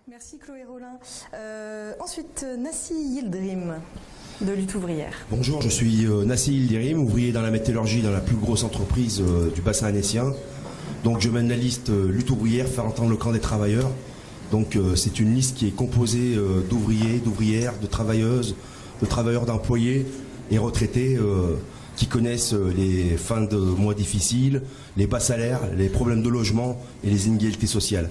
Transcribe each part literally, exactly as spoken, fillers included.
Merci Chloé Rollin. Euh, ensuite, Nassi Yildirim, de Lutte ouvrière. Bonjour, je suis euh, Nassi Yildirim, ouvrier dans la métallurgie dans la plus grosse entreprise euh, du bassin annécien. Donc je mène la liste euh, Lutte ouvrière, faire entendre le camp des travailleurs. Donc euh, c'est une liste qui est composée euh, d'ouvriers, d'ouvrières, de travailleuses, de travailleurs d'employés et retraités euh, qui connaissent euh, les fins de mois difficiles, les bas salaires, les problèmes de logement et les inégalités sociales.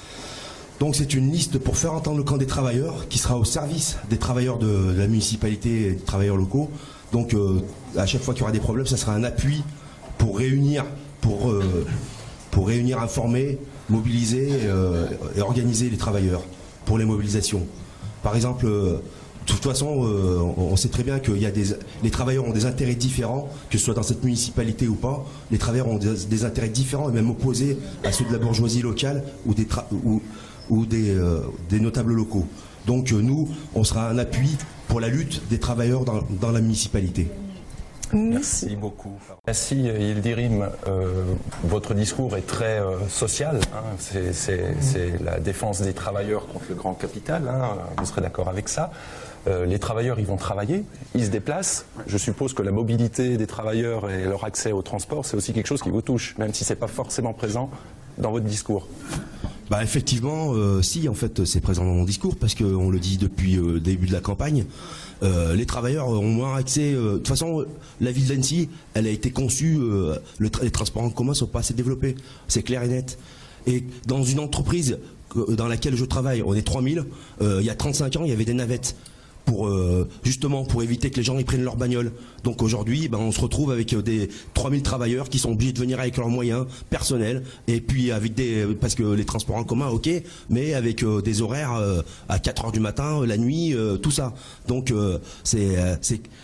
Donc c'est une liste pour faire entendre le camp des travailleurs qui sera au service des travailleurs de la municipalité et des travailleurs locaux. Donc euh, à chaque fois qu'il y aura des problèmes, ça sera un appui pour réunir, pour, euh, pour réunir, informer, mobiliser euh, et organiser les travailleurs pour les mobilisations. Par exemple, euh, de toute façon, euh, on sait très bien que y a des, les travailleurs ont des intérêts différents, que ce soit dans cette municipalité ou pas. Les travailleurs ont des, des intérêts différents et même opposés à ceux de la bourgeoisie locale ou des, tra ou, ou des, euh, des notables locaux. Donc euh, nous, on sera un appui pour la lutte des travailleurs dans, dans la municipalité. Merci, Merci beaucoup. Merci Yildirim. Euh, votre discours est très euh, social. Hein. C'est la défense des travailleurs contre le grand capital. Hein. Vous serez d'accord avec ça. Euh, les travailleurs, ils vont travailler, ils se déplacent. Je suppose que la mobilité des travailleurs et leur accès au transport, c'est aussi quelque chose qui vous touche, même si ce n'est pas forcément présent dans votre discours. Bah effectivement, euh, si, en fait, c'est présent dans mon discours, parce qu'on le dit depuis euh, le début de la campagne. Euh, les travailleurs ont moins accès. Euh, de toute façon, la ville d'Annecy, elle a été conçue, euh, le tra les transports en commun ne sont pas assez développés. C'est clair et net. Et dans une entreprise dans laquelle je travaille, on est trois mille, euh, il y a trente-cinq ans, il y avait des navettes. Pour, euh, justement pour éviter que les gens y prennent leur bagnole. Donc aujourd'hui, ben, on se retrouve avec des trois mille travailleurs qui sont obligés de venir avec leurs moyens personnels et puis avec des, parce que les transports en commun, ok, mais avec euh, des horaires euh, à quatre heures du matin, la nuit, euh, tout ça. Donc euh, c'est euh,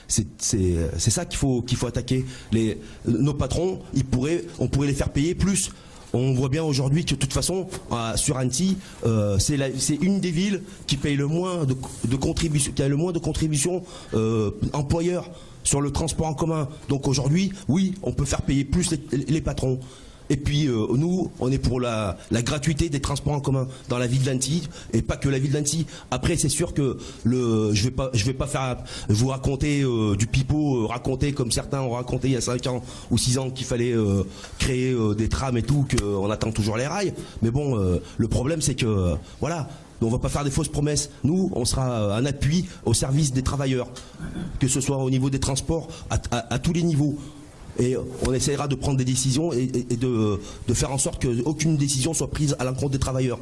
c'est ça qu'il faut qu'il faut attaquer. Les, nos patrons, ils pourraient, on pourrait les faire payer plus. On voit bien aujourd'hui que de toute façon, euh, sur Annecy, euh, c'est une des villes qui paye le moins de, de contributions, qui a le moins de contributions euh, employeurs sur le transport en commun. Donc aujourd'hui, oui, on peut faire payer plus les, les patrons. Et puis euh, nous, on est pour la, la gratuité des transports en commun dans la ville d'Annecy et pas que la ville d'Annecy. Après, c'est sûr que le, je vais pas, je vais pas faire vous raconter euh, du pipeau, euh, raconter comme certains ont raconté il y a cinq ans ou six ans qu'il fallait euh, créer euh, des trams et tout, qu'on attend toujours les rails. Mais bon, euh, le problème c'est que euh, voilà. On ne va pas faire des fausses promesses. Nous, on sera un appui au service des travailleurs, que ce soit au niveau des transports, à, à, à tous les niveaux. Et on essaiera de prendre des décisions et, et, et de, de faire en sorte qu'aucune décision soit prise à l'encontre des travailleurs.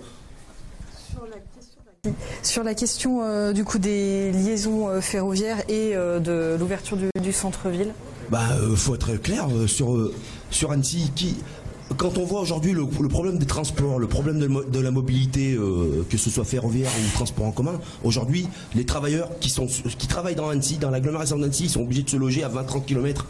Sur la question, Sur la question euh, du coup des liaisons euh, ferroviaires et euh, de l'ouverture du, du centre-ville. Bah, euh, faut être clair euh, sur euh, sur Annecy. Qui, quand on voit aujourd'hui le, le problème des transports, le problème de, de la mobilité, euh, que ce soit ferroviaire ou transport en commun, aujourd'hui, les travailleurs qui sont qui travaillent dans Annecy, dans l'agglomération d'Annecy, sont obligés de se loger à vingt à trente kilomètres.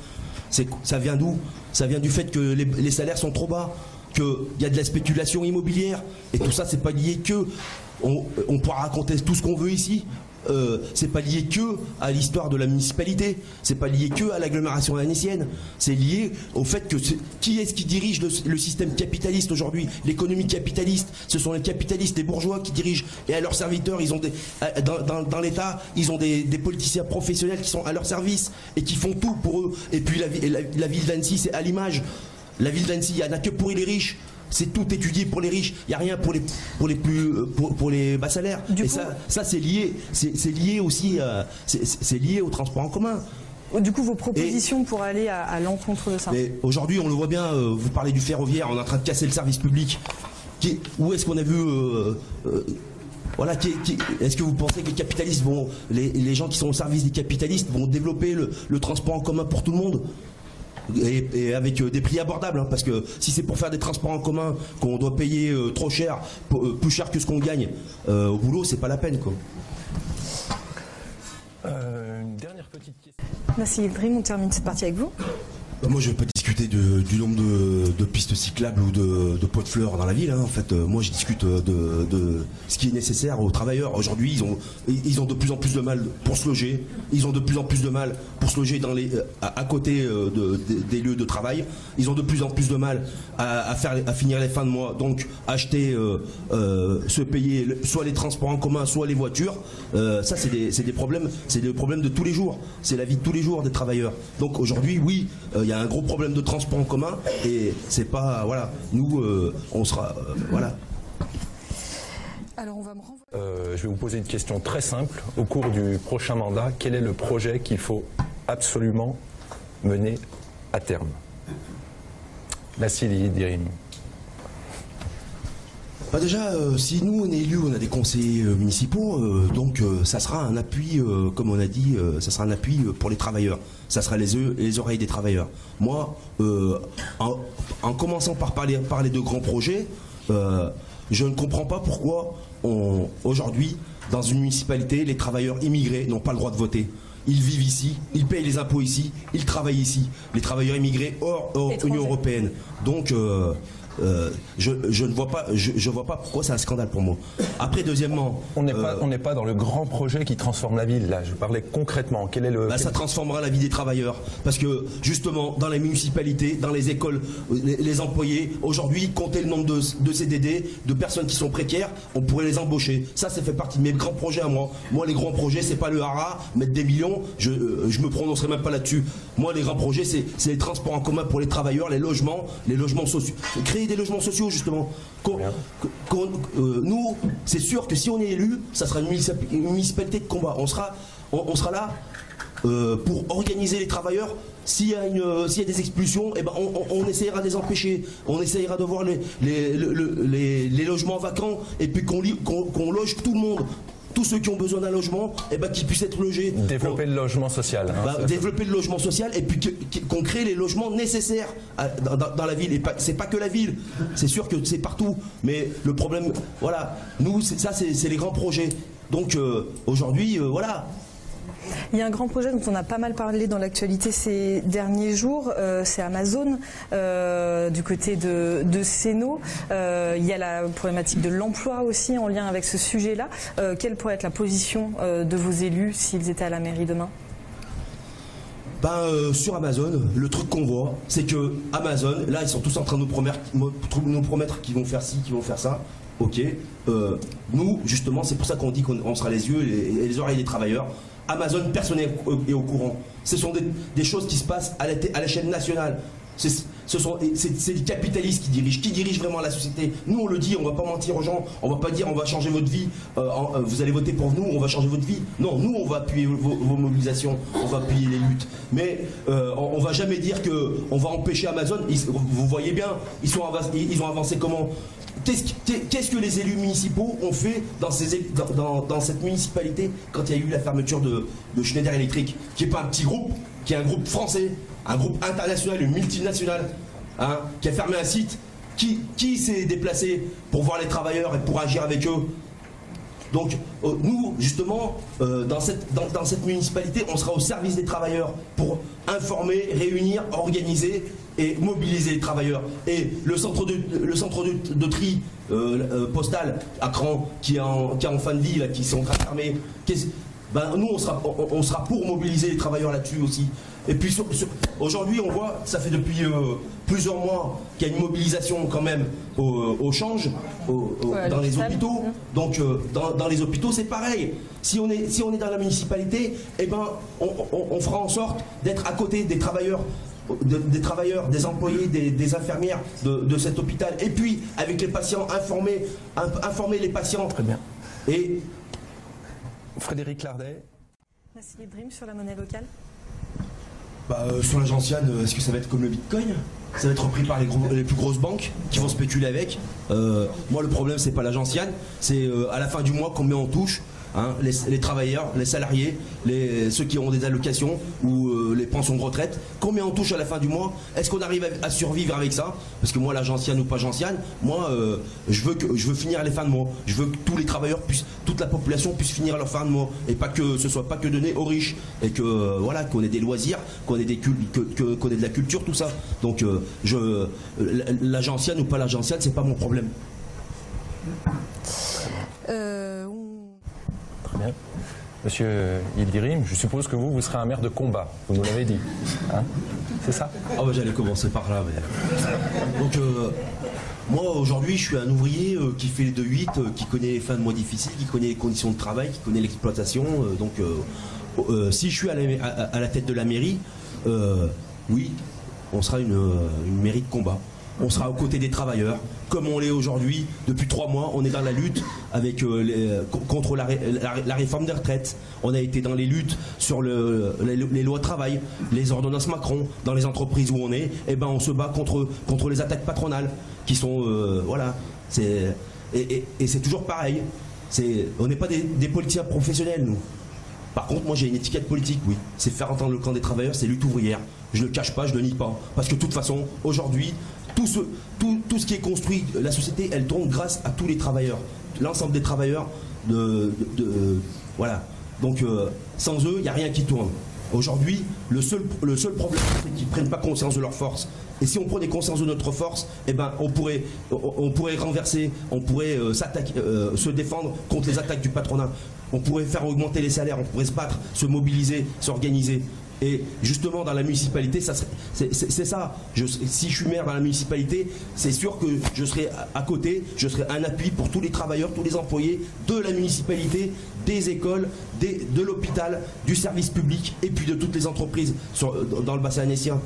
Ça vient d'où? Ça vient du fait que les, les salaires sont trop bas, qu'il y a de la spéculation immobilière. Et tout ça, c'est pas lié que... On, on pourra raconter tout ce qu'on veut ici. Euh, c'est pas lié que à l'histoire de la municipalité. C'est pas lié que à l'agglomération annécienne. C'est lié au fait que... Est, qui est-ce qui dirige le, le système capitaliste aujourd'hui? L'économie capitaliste. Ce sont les capitalistes, les bourgeois qui dirigent. Et à leurs serviteurs, ils ont des, dans, dans, dans l'État, ils ont des, des politiciens professionnels qui sont à leur service et qui font tout pour eux. Et puis la, la, la ville d'Annecy, c'est à l'image. La ville d'Annecy, il n'y en a que pour les riches. C'est tout étudié pour les riches. Il n'y a rien pour les, pour les, plus, pour, pour les bas salaires. Du et coup, ça, ça c'est lié, c'est lié aussi, euh, c'est lié au transport en commun. Du coup, vos propositions et, pour aller à, à l'encontre de ça. Aujourd'hui, on le voit bien, euh, vous parlez du ferroviaire, on est en train de casser le service public. Qui, où est-ce qu'on a vu... Euh, euh, Voilà, est-ce que vous pensez que les capitalistes vont, les, les gens qui sont au service des capitalistes vont développer le, le transport en commun pour tout le monde? Et, et avec euh, des prix abordables, hein, parce que si c'est pour faire des transports en commun qu'on doit payer euh, trop cher, euh, plus cher que ce qu'on gagne euh, au boulot, c'est pas la peine, quoi. Euh, une dernière petite question. Nassi Yildirim, on termine cette partie avec vous. Bah, moi, je veux pas discuter. discuter de, du nombre de, de pistes cyclables ou de, de pots de fleurs dans la ville. Hein. En fait, euh, moi, je discute de, de ce qui est nécessaire aux travailleurs. Aujourd'hui, ils ont, ils ont de plus en plus de mal pour se loger. Ils ont de plus en plus de mal pour se loger dans les, à, à côté de, de, des lieux de travail. Ils ont de plus en plus de mal à, à, faire, à finir les fins de mois. Donc, acheter, euh, euh, se payer soit les transports en commun, soit les voitures. Euh, ça, c'est des, c'est des problèmes, c'est des problèmes de tous les jours. C'est la vie de tous les jours des travailleurs. Donc, aujourd'hui, oui, il euh, y a un gros problème de transport en commun et c'est pas, voilà, nous, euh, on sera, euh, voilà. Alors, on va me renvoyer. Euh, je vais vous poser une question très simple. Au cours du prochain mandat, quel est le projet qu'il faut absolument mener à terme? Nassili Dirim. Bah déjà, euh, si nous on est élus, on a des conseillers euh, municipaux, euh, donc euh, ça sera un appui, euh, comme on a dit, euh, ça sera un appui euh, pour les travailleurs. Ça sera les, yeux, les oreilles des travailleurs. Moi, euh, en, en commençant par parler, parler de grands projets, euh, je ne comprends pas pourquoi aujourd'hui, dans une municipalité, les travailleurs immigrés n'ont pas le droit de voter. Ils vivent ici, ils payent les impôts ici, ils travaillent ici. Les travailleurs immigrés hors, hors Union européenne. Donc, euh, euh, je, je ne vois pas, je, je vois pas pourquoi c'est un scandale pour moi. Après, deuxièmement, on n'est euh, pas, on n'est pas dans le grand projet qui transforme la ville. Là, je parlais concrètement. Quel est le bah, quel... Ça transformera la vie des travailleurs, parce que justement, dans les municipalités, dans les écoles, les, les employés, aujourd'hui, compter le nombre de, de C D D, de personnes qui sont précaires, on pourrait les embaucher. Ça, ça fait partie de mes grands projets à moi. Moi, les grands projets, c'est pas le hara, mettre des millions. Je, euh, je me prononcerai même pas là-dessus. Moi, les grands projets, c'est les transports en commun pour les travailleurs, les logements, les logements sociaux. Créer des logements sociaux, justement. Qu'on, qu'on, euh, nous, c'est sûr que si on est élu, ça sera une municipalité de combat. On sera, on, on sera là euh, pour organiser les travailleurs. S'il y a, une, s'il y a des expulsions, eh ben on, on, on essaiera de les empêcher. On essaiera de voir les, les, les, les, les logements vacants et puis qu'on, qu'on, qu'on loge tout le monde. Tous ceux qui ont besoin d'un logement, eh ben, qu'ils puissent être logés. Développer bon, le logement social. Hein, bah, développer le logement social et puis que, qu'on crée les logements nécessaires à, dans, dans la ville. Et c'est pas que la ville, c'est sûr que c'est partout. Mais le problème, voilà, nous, ça c'est les grands projets. Donc euh, aujourd'hui, euh, voilà. Il y a un grand projet dont on a pas mal parlé dans l'actualité ces derniers jours, euh, c'est Amazon, euh, du côté de, de Sénaux. Euh, il y a la problématique de l'emploi aussi en lien avec ce sujet-là. Euh, quelle pourrait être la position euh, de vos élus s'ils étaient à la mairie demain? Ben, euh, sur Amazon, le truc qu'on voit, c'est que Amazon, là ils sont tous en train de nous promettre, nous promettre qu'ils vont faire ci, qu'ils vont faire ça. Ok, euh, nous justement c'est pour ça qu'on dit qu'on sera les yeux et les, les oreilles des travailleurs. Amazon, personne n'est au courant. Ce sont des, des choses qui se passent à l'échelle nationale. C'est les capitalistes qui dirigent. Qui dirige vraiment la société? Nous, on le dit, on ne va pas mentir aux gens. On ne va pas dire on va changer votre vie, euh, en, euh, vous allez voter pour nous, on va changer votre vie. Non, nous, on va appuyer vos, vos mobilisations, on va appuyer les luttes. Mais euh, on ne va jamais dire qu'on va empêcher Amazon. Ils, vous voyez bien, ils, sont ils ont avancé comment? Qu'est-ce que les élus municipaux ont fait dans, ces, dans, dans, dans cette municipalité quand il y a eu la fermeture de, de Schneider Electric, qui n'est pas un petit groupe, qui est un groupe français, un groupe international, une multinationale, hein, qui a fermé un site? Qui, qui s'est déplacé pour voir les travailleurs et pour agir avec eux? Donc euh, nous, justement, euh, dans, cette, dans, dans cette municipalité, on sera au service des travailleurs pour informer, réunir, organiser et mobiliser les travailleurs. Et le centre de, le centre de, de tri euh, euh, postal à Cran, qui est en, qui est en fin de vie, là, qui sont en train de fermer, ben, nous, on sera, on, on sera pour mobiliser les travailleurs là-dessus aussi. Et puis aujourd'hui, on voit, ça fait depuis euh, plusieurs mois qu'il y a une mobilisation quand même au, au change, au, au, ouais, dans les hôpitaux. Donc euh, dans, dans les hôpitaux, c'est pareil. Si on est, si on est dans la municipalité, eh ben, on, on, on fera en sorte d'être à côté des travailleurs, de, des travailleurs, des employés, des, des infirmières de, de cet hôpital. Et puis avec les patients, informer, informer les patients. Très bien. Et Frédéric Lardet. Nassili Dream sur la monnaie locale. Bah, euh, sur la gentiane, est-ce que ça va être comme le bitcoin? Ça va être repris par les, gros, les plus grosses banques qui vont spéculer avec. euh, Moi le problème c'est pas la gentiane, c'est euh, à la fin du mois combien on touche. Hein, les, les travailleurs, les salariés, les, ceux qui ont des allocations ou euh, les pensions de retraite, combien on touche à la fin du mois? Est-ce qu'on arrive à, à survivre avec ça? Parce que moi, la gentiane ou pas gentiane, moi, euh, je, veux que, je veux finir les fins de mois. Je veux que tous les travailleurs puissent, toute la population puisse finir leur fin de mois. Et pas que ce soit pas que donné aux riches. Et que, euh, voilà, qu'on ait des loisirs, qu'on ait, des que, que, qu'on ait de la culture, tout ça. Donc, euh, je, la, la gentiane ou pas la gentiane, c'est pas mon problème. Euh... Très bien. Monsieur Yildirim, je suppose que vous, vous serez un maire de combat, vous nous l'avez dit. Hein, c'est ça? Ah bah j'allais commencer par là. Mais... Donc euh, moi aujourd'hui je suis un ouvrier euh, qui fait les deux huit, euh, qui connaît les fins de mois difficiles, qui connaît les conditions de travail, qui connaît l'exploitation. Euh, donc euh, euh, si je suis à la, à, à la tête de la mairie, euh, oui, on sera une, une mairie de combat. On sera aux côtés des travailleurs, comme on l'est aujourd'hui. Depuis trois mois, on est dans la lutte avec, euh, les, contre la, la, la réforme des retraites. On a été dans les luttes sur le, les, les lois de travail, les ordonnances Macron. Dans les entreprises où on est, eh ben, on se bat contre, contre les attaques patronales qui sont... Euh, voilà. Et, et, et c'est toujours pareil. On n'est pas des, des politiciens professionnels, nous. Par contre, moi j'ai une étiquette politique, oui. C'est faire entendre le camp des travailleurs, c'est lutte ouvrière. Je ne le cache pas, je ne le nie pas. Parce que de toute façon, aujourd'hui, tout ce, tout, tout ce qui est construit, la société, elle tourne grâce à tous les travailleurs. L'ensemble des travailleurs, de, de, de, voilà. Donc, euh, sans eux, il n'y a rien qui tourne. Aujourd'hui, le seul, le seul problème, c'est qu'ils ne prennent pas conscience de leur force. Et si on prenait conscience de notre force, eh ben, on, pourrait, on, on pourrait renverser, on pourrait euh, euh, se défendre contre les attaques du patronat. On pourrait faire augmenter les salaires, on pourrait se battre, se mobiliser, s'organiser. Et justement, dans la municipalité, c'est ça. Je, si je suis maire dans la municipalité, c'est sûr que je serai à côté, je serai un appui pour tous les travailleurs, tous les employés de la municipalité, des écoles, des, de l'hôpital, du service public et puis de toutes les entreprises sur, dans le bassin annécien.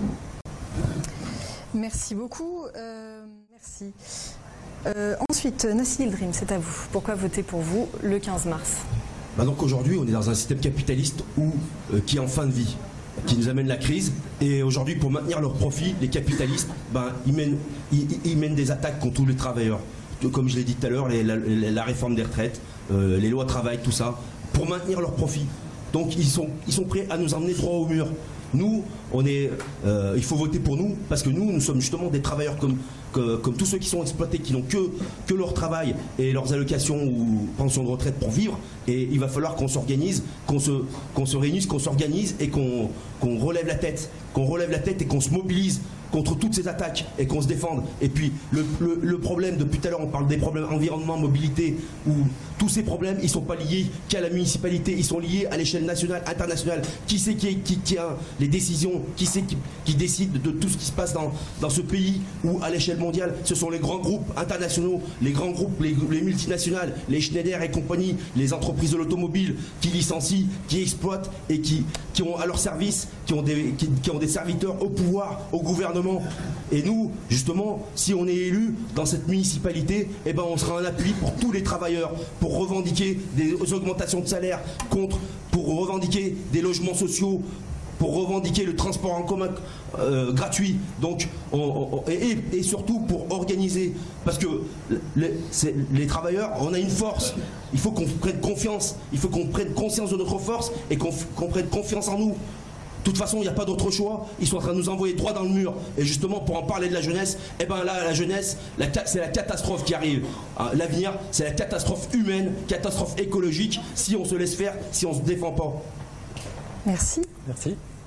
Merci beaucoup. Euh, merci. Euh, ensuite, Nassi Yildirim, c'est à vous. Pourquoi voter pour vous le quinze mars? Bah donc aujourd'hui, on est dans un système capitaliste où, euh, qui est en fin de vie, qui nous amène la crise. Et aujourd'hui, pour maintenir leurs profits, les capitalistes, ben, ils, mènent, ils, ils mènent des attaques contre tous les travailleurs. Comme je l'ai dit tout à l'heure, la, la réforme des retraites, euh, les lois de travail, tout ça, pour maintenir leurs profits. Donc ils sont, ils sont prêts à nous emmener droit au mur. Nous, on est, euh, il faut voter pour nous parce que nous, nous sommes justement des travailleurs comme, que, comme tous ceux qui sont exploités, qui n'ont que, que leur travail et leurs allocations ou pensions de retraite pour vivre. Et il va falloir qu'on s'organise, qu'on se, qu'on se réunisse, qu'on s'organise et qu'on qu'on relève la tête, qu'on relève la tête et qu'on se mobilise contre toutes ces attaques et qu'on se défende. Et puis le, le, le problème, depuis tout à l'heure on parle des problèmes environnement, mobilité, où tous ces problèmes ils ne sont pas liés qu'à la municipalité, ils sont liés à l'échelle nationale, internationale. Qui c'est qui, qui, qui a les décisions, qui c'est qui, qui décide de tout ce qui se passe dans, dans ce pays ou à l'échelle mondiale? Ce sont les grands groupes internationaux, les grands groupes, les, les multinationales, les Schneider et compagnie, les entreprises de l'automobile qui licencient, qui exploitent et qui, qui ont à leur service, qui ont, des, qui, qui ont des serviteurs au pouvoir, au gouvernement. Et nous, justement, si on est élu dans cette municipalité, eh ben on sera un appui pour tous les travailleurs, pour revendiquer des augmentations de salaire, contre, pour revendiquer des logements sociaux, pour revendiquer le transport en commun euh, gratuit, donc on, on, et, et surtout pour organiser, parce que les, les travailleurs, on a une force, il faut qu'on prenne confiance, il faut qu'on prenne conscience de notre force et qu'on qu'on prenne confiance en nous. De toute façon, il n'y a pas d'autre choix. Ils sont en train de nous envoyer droit dans le mur. Et justement, pour en parler de la jeunesse, eh ben là, la jeunesse, c'est la catastrophe qui arrive. L'avenir, c'est la catastrophe humaine, catastrophe écologique, si on se laisse faire, si on ne se défend pas. Merci. Merci.